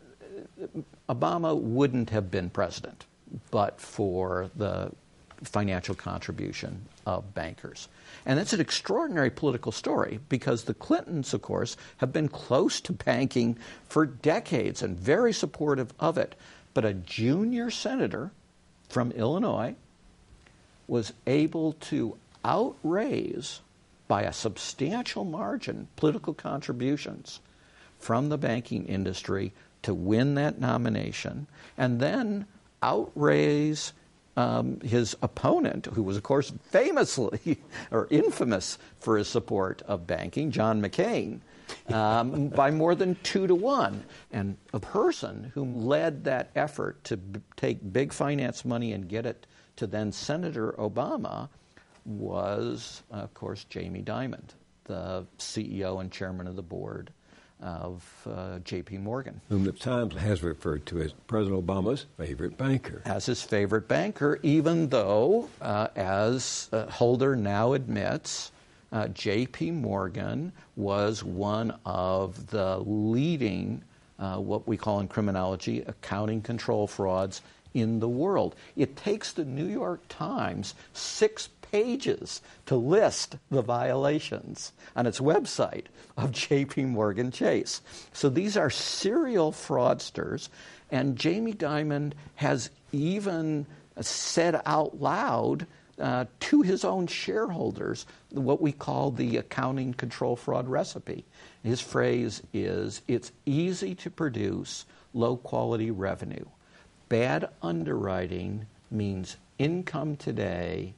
Obama wouldn't have been president but for the financial contribution of bankers. And it's an extraordinary political story because the Clintons, of course, have been close to banking for decades and very supportive of it. But a junior senator from Illinois was able to outraise by a substantial margin political contributions from the banking industry to win that nomination, and then outraise Um, his opponent, who was, of course, famously or infamous for his support of banking, John McCain, um, by more than two to one. And a person who led that effort to b- take big finance money and get it to then Senator Obama was, uh, of course, Jamie Dimon, the C E O and chairman of the board of uh, J P Morgan. Whom the Times has referred to as President Obama's favorite banker. As his favorite banker, even though, uh, as uh, Holder now admits, uh, J P Morgan was one of the leading, uh, what we call in criminology, accounting control frauds in the world. It takes the New York Times six pages to list the violations on its website of J P Morgan Chase. So these are serial fraudsters, and Jamie Dimon has even said out loud uh, to his own shareholders what we call the accounting control fraud recipe. His phrase is, it's easy to produce low-quality revenue. Bad underwriting means income today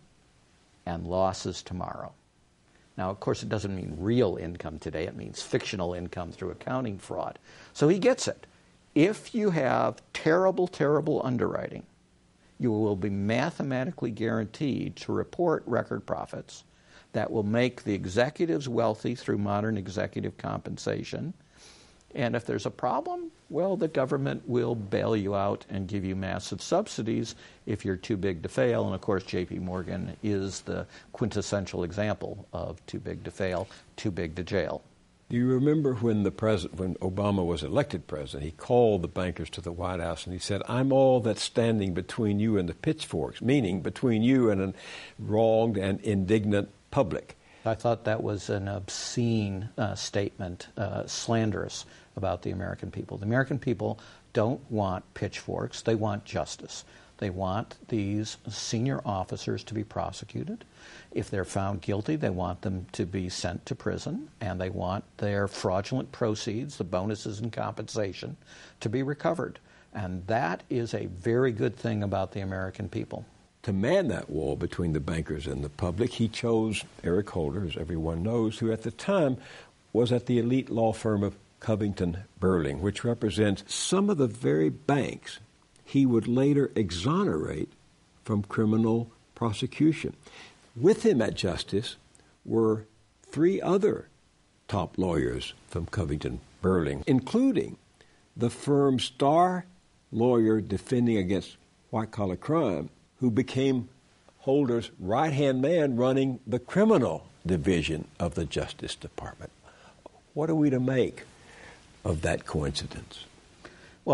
and losses tomorrow. Now, of course, it doesn't mean real income today. It means fictional income through accounting fraud. So he gets it. If you have terrible, terrible underwriting, you will be mathematically guaranteed to report record profits that will make the executives wealthy through modern executive compensation. And if there's a problem, well, the government will bail you out and give you massive subsidies if you're too big to fail. And, of course, J P Morgan is the quintessential example of too big to fail, too big to jail. Do you remember when the president, when Obama was elected president, he called the bankers to the White House and he said, I'm all that's standing between you and the pitchforks, meaning between you and a wronged and indignant public. I thought that was an obscene uh, statement, uh, slanderous about the American people. The American people don't want pitchforks. They want justice. They want these senior officers to be prosecuted. If they're found guilty, they want them to be sent to prison, and they want their fraudulent proceeds, the bonuses and compensation, to be recovered. And that is a very good thing about the American people. To man that wall between the bankers and the public, he chose Eric Holder, as everyone knows, who at the time was at the elite law firm of Covington Burling, which represents some of the very banks he would later exonerate from criminal prosecution. With him at Justice were three other top lawyers from Covington Burling, including the firm's star lawyer defending against white-collar crime, who became Holder's right-hand man running the criminal division of the Justice Department. What are we to make of that coincidence? Well,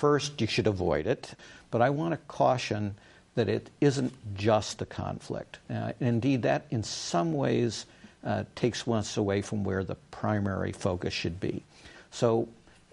first, you should avoid it, but I want to caution that it isn't just a conflict. Uh, indeed, that in some ways uh, takes us away from where the primary focus should be. So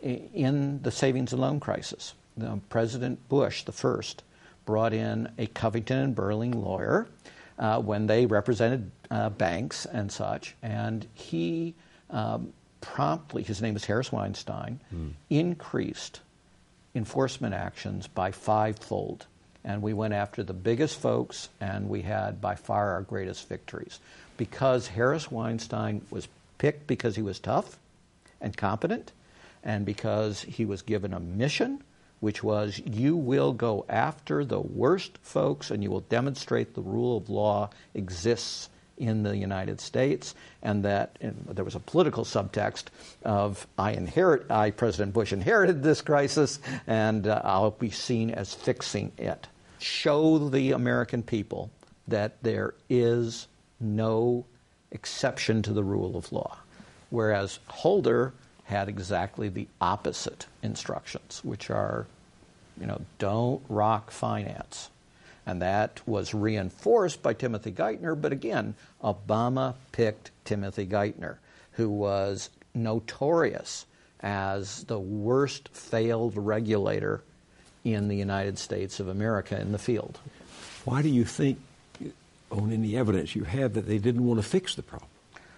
in the savings and loan crisis, the President Bush, the first, brought in a Covington and Burling lawyer uh, when they represented uh, banks and such, and he um, promptly, his name is Harris Weinstein, mm. increased enforcement actions by fivefold. And we went after the biggest folks, and we had by far our greatest victories. Because Harris Weinstein was picked because he was tough and competent, and because he was given a mission, which was you will go after the worst folks and you will demonstrate the rule of law exists in the United States, and that and there was a political subtext of I inherit, I, President Bush, inherited this crisis, and uh, I'll be seen as fixing it. Show the American people that there is no exception to the rule of law, whereas Holder had exactly the opposite instructions, which are, you know, don't rock finance. And that was reinforced by Timothy Geithner, but again, Obama picked Timothy Geithner, who was notorious as the worst failed regulator in the United States of America in the field. Why do you think, on any evidence you have, that they didn't want to fix the problem?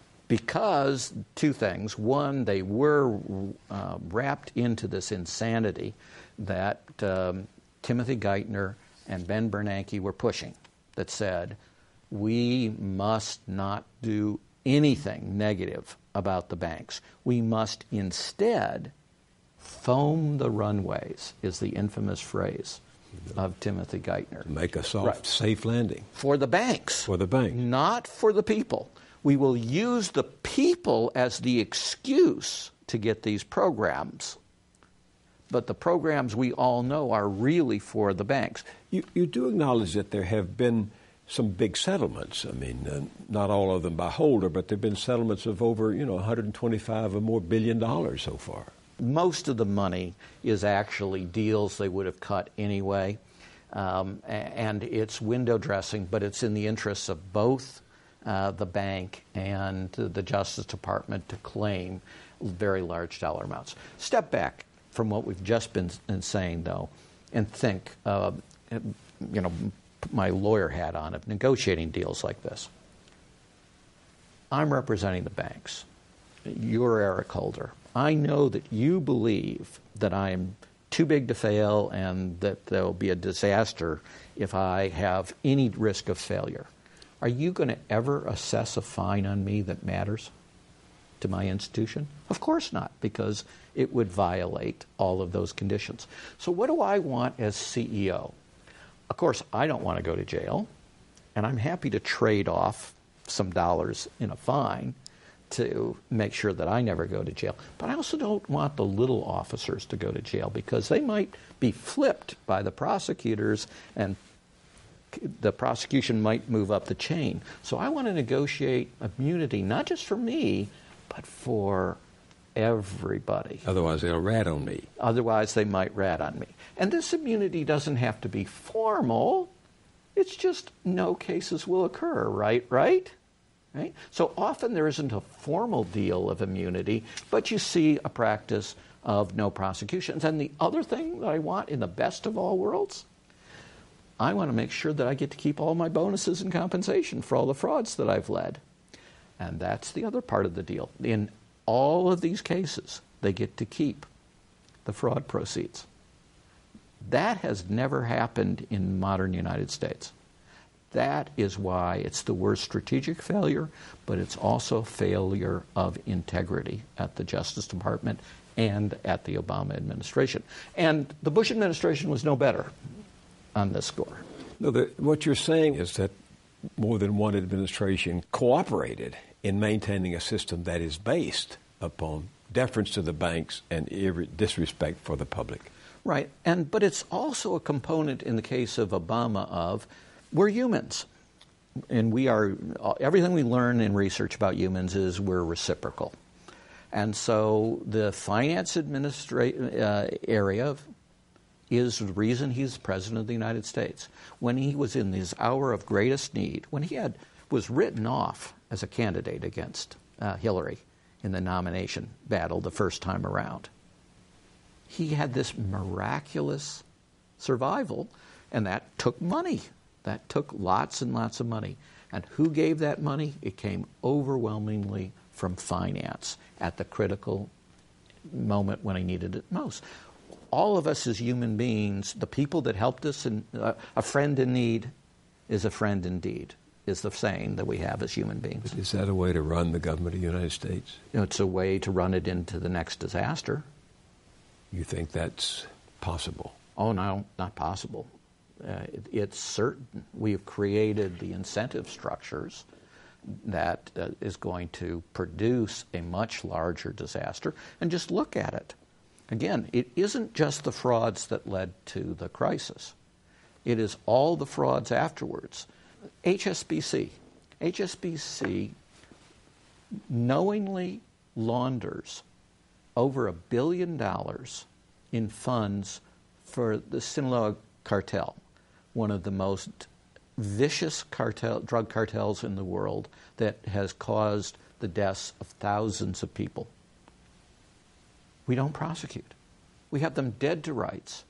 Because two things. One, they were uh, wrapped into this insanity that um, Timothy Geithner and Ben Bernanke were pushing, that said, we must not do anything negative about the banks. We must instead foam the runways, is the infamous phrase of Timothy Geithner. Make a soft, right. safe landing. For the banks. For the banks. Not for the people. We will use the people as the excuse to get these programs. But the programs we all know are really for the banks. You, you do acknowledge that there have been some big settlements. I mean, uh, not all of them by Holder, but there have been settlements of over, you know, one hundred twenty-five or more billion dollars so far. Most of the money is actually deals they would have cut anyway. Um, and it's window dressing, but it's in the interests of both uh, the bank and the Justice Department to claim very large dollar amounts. Step back from what we've just been saying, though, and think, uh, you know, put my lawyer hat on of negotiating deals like this. I'm representing the banks. You're Eric Holder. I know that you believe that I am too big to fail and that there will be a disaster if I have any risk of failure. Are you going to ever assess a fine on me that matters to my institution? Of course not, because it would violate all of those conditions. So what do I want as C E O? Of course, I don't want to go to jail, and I'm happy to trade off some dollars in a fine to make sure that I never go to jail. But I also don't want the little officers to go to jail because they might be flipped by the prosecutors and the prosecution might move up the chain. So I want to negotiate immunity, not just for me, but for everybody. Otherwise they'll rat on me. Otherwise they might rat on me. And this immunity doesn't have to be formal. It's just no cases will occur, right? Right? Right? So often there isn't a formal deal of immunity, but you see a practice of no prosecutions. And the other thing that I want in the best of all worlds, I want to make sure that I get to keep all my bonuses and compensation for all the frauds that I've led. And that's the other part of the deal. In all of these cases, they get to keep the fraud proceeds. That has never happened in modern United States. That is why it's the worst strategic failure, but it's also failure of integrity at the Justice Department and at the Obama administration. And the Bush administration was no better on this score. No, the, what you're saying is that more than one administration cooperated in maintaining a system that is based upon deference to the banks and ir- disrespect for the public. Right, and but it's also a component in the case of Obama of we're humans, and we are, everything we learn in research about humans is we're reciprocal. And so the finance administra- uh, area is the reason he's President of the United States. When he was in his hour of greatest need, when he had was written off as a candidate against uh, Hillary in the nomination battle the first time around, he had this miraculous survival, and that took money. That took lots and lots of money. And who gave that money? It came overwhelmingly from finance at the critical moment when he needed it most. All of us as human beings, the people that helped us, and uh, a friend in need is a friend indeed, is the saying that we have as human beings. Is that a way to run the government of the United States? You know, it's a way to run it into the next disaster. You think that's possible? Oh, no, not possible. Uh, it, it's certain. We have created the incentive structures that uh, is going to produce a much larger disaster. And just look at it. Again, it isn't just the frauds that led to the crisis. It is all the frauds afterwards. H S B C. H S B C knowingly launders over a billion dollars in funds for the Sinaloa cartel, one of the most vicious cartel, drug cartels in the world that has caused the deaths of thousands of people. We don't prosecute. We have them dead to rights.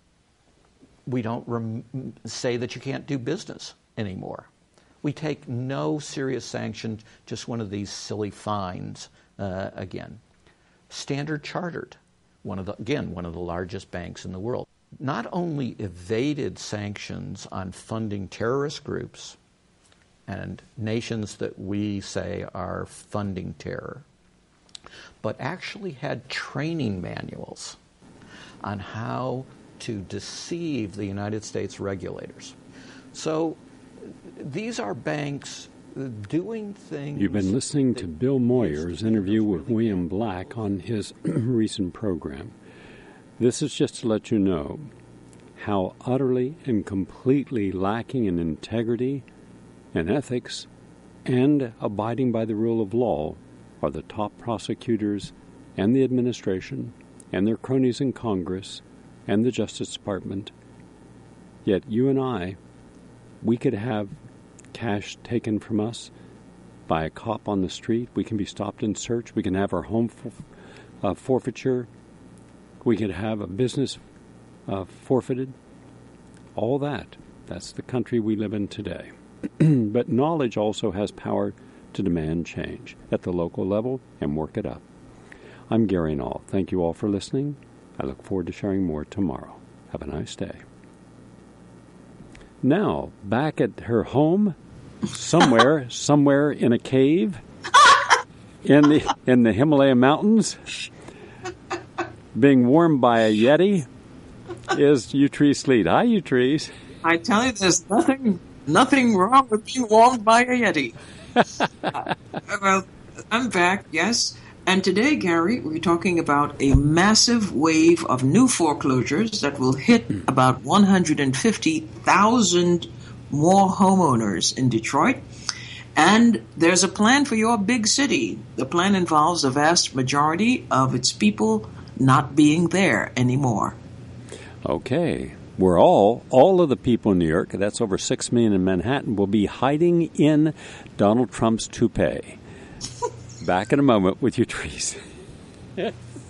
We don't rem- say that you can't do business anymore. We take no serious sanction, just one of these silly fines uh, again. Standard Chartered, one of the, again, one of the largest banks in the world, not only evaded sanctions on funding terrorist groups and nations that we say are funding terror, but actually had training manuals on how to deceive the United States regulators. So these are banks doing things... You've been listening to Bill Moyer's interview with William Black on his recent program. This is just to let you know how utterly and completely lacking in integrity and ethics and abiding by the rule of law are the top prosecutors and the administration and their cronies in Congress and the Justice Department. Yet you and I, we could have cash taken from us by a cop on the street. We can be stopped and searched. We can have our home for, uh, forfeiture. We could have a business uh, forfeited. All that. That's the country we live in today. But knowledge also has power to demand change at the local level and work it up. I'm Gary Null. Thank you all for listening. I look forward to sharing more tomorrow. Have a nice day. Now, back at her home, somewhere, somewhere in a cave in the in the Himalaya mountains, being warmed by a Yeti, is Utrice Sleet. Hi, Utrice. I tell you, there's nothing nothing wrong with being warmed by a Yeti. uh, well, I'm back, yes. And today, Gary, we're talking about a massive wave of new foreclosures that will hit about one hundred fifty thousand more homeowners in Detroit. And there's a plan for your big city. The plan involves a vast majority of its people not being there anymore. Okay. We're all, all of the people in New York, that's over six million in Manhattan, will be hiding in Donald Trump's toupee. Back in a moment with Utrice.